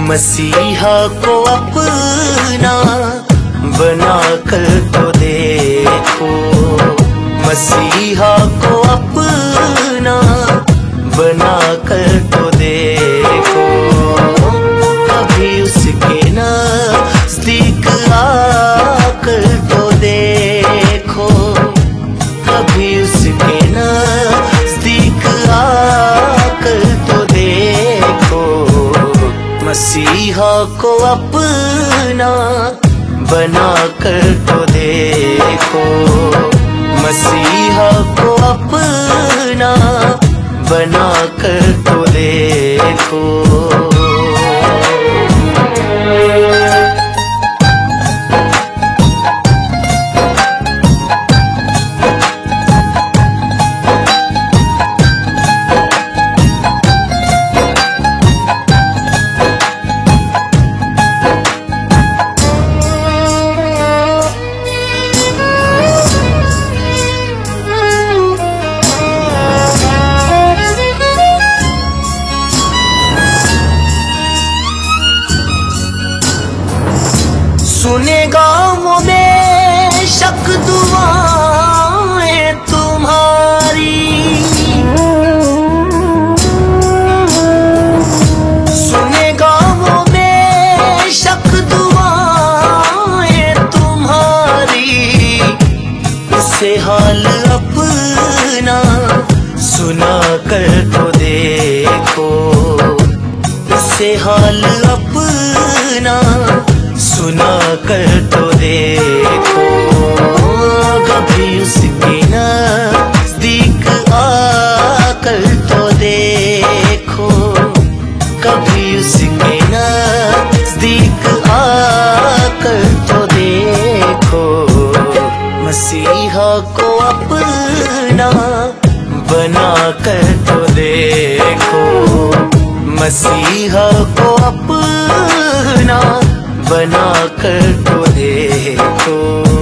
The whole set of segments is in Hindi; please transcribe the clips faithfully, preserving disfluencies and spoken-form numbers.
मसीहा को अपना बना कर तो देखो, मसीहा को अपना बना कर तो देखो। कभी उसके नज़दीक आकर तो देखो, कभी उसके नज़दीक आकर तो देखो। मसीहा को अपना बना कर तो देखो, मसीहा को अपना बना कर तो देखो। सुनेगा वो बेशक दुआएं तुम्हारी, सुनेगा वो बेशक दुआएं तुम्हारी। उसे हाल अपना सुना कर तो देखो, उसे हाल अपना सुना कर तो देखो। कभी उसके नज़दीक आकर तो देखो, कभी उसके नज़दीक आकर तो देखो। मसीहा को अपना बना कर तो देखो, मसीहा को अपना बना कर तो देखो।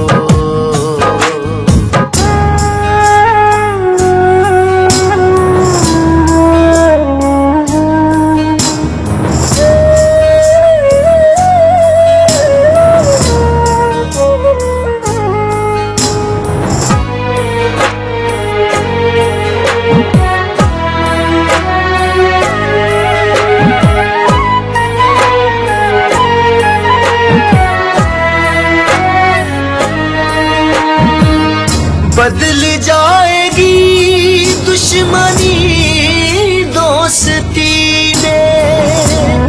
बदल जाएगी दुश्मनी दोस्ती में,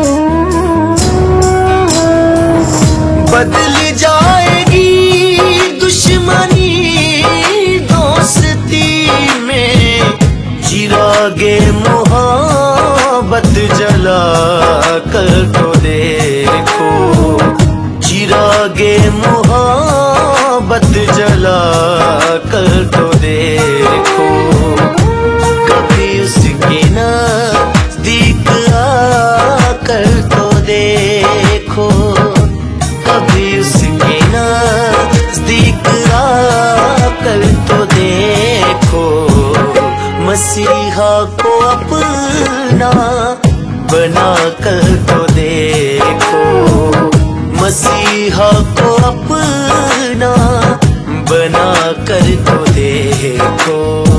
बदल जाएगी दुश्मनी दोस्ती में। चिरागे मोहब्बत जला कर तो देखो, चिरागे मोहब्बत जला कर तो देखो। कभी उसके नज़दीक आकर तो देखो, कभी उसके नज़दीक आकर तो देखो। मसीहा को अपना बना कर तो देखो, मसीहा को अपना बना कर तो देखो।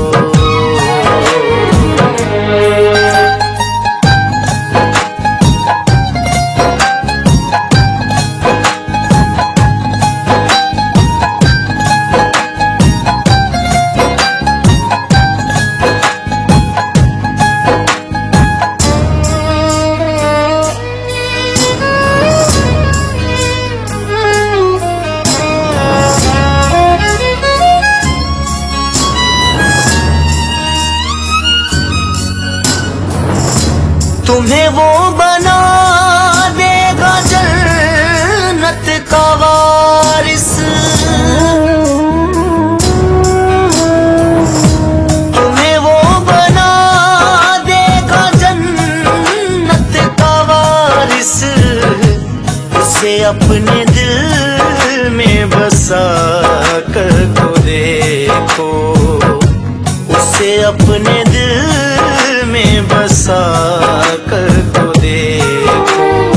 तुम्हें वो बना देगा जन्नत का वारिस, तुम्हें वो बना देगा जन्नत का वारिस। उसे अपने दिल में बसा कर तो देखो, उसे अपने दिल में बसा कर तो देखो।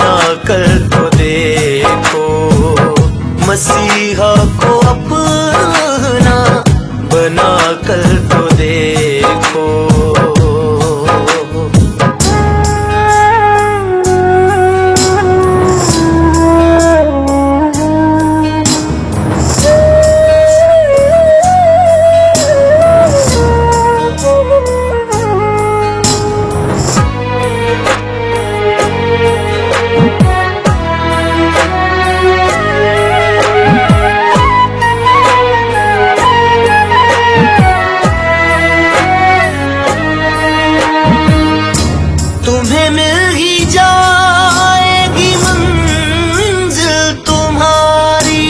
बना कर तो देखो, मसीहा को अपना बना कर तो देखो। तुम्हें मिल ही जाएगी मंजिल तुम्हारी,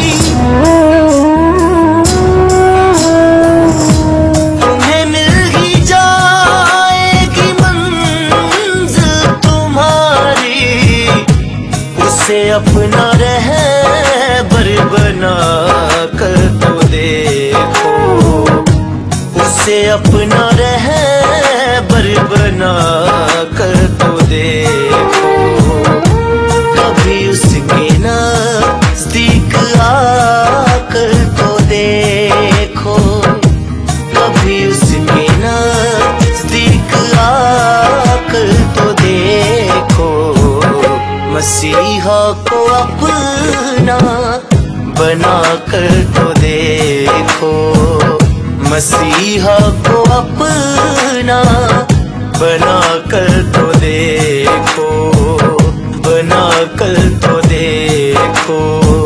तुम्हें मिल ही जाएगी मंजिल तुम्हारी। उसे अपना रहबर बना कर तो देखो, उसे अपना रहबर बना कर तो देखो। कभी उसके नज़दीक आकर तो देखो, कभी उसके नज़दीक आकर तो देखो। मसीहा को अपना बना कर तो देखो, मसीहा को अपना बना कर तो देखो, बना कर तो देखो।